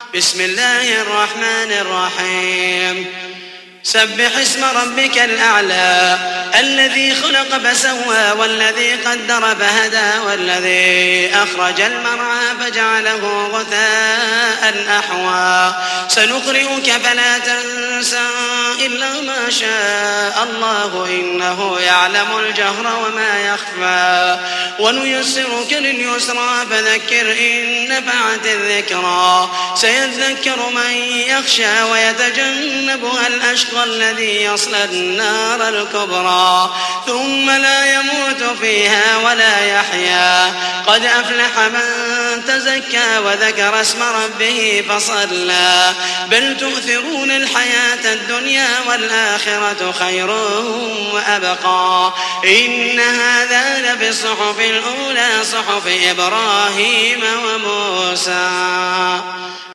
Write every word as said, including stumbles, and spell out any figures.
بسم الله الرحمن الرحيم سبح اسم ربك الأعلى الذي خلق فسوى والذي قدر فهدى والذي أخرج المرعى فجعله غثاء أحوى سنقرئك فلا تنسى إلا ما شاء الله إنه يعلم الجهر وما يخفى ونيسرك لليسرى فذكر إن نفعت الذكرى سيذكر من يخشى ويتجنبها الأشقى الذي يصلى النار الكبرى ثم لا يموت فيها ولا يحيا قد أفلح من تزكى وذكر اسم ربه فصلى بل تؤثرون الحياة الدنيا والآخرة خير وأبقى إن هذا لفي الصحف الأولى صحف إبراهيم وموسى.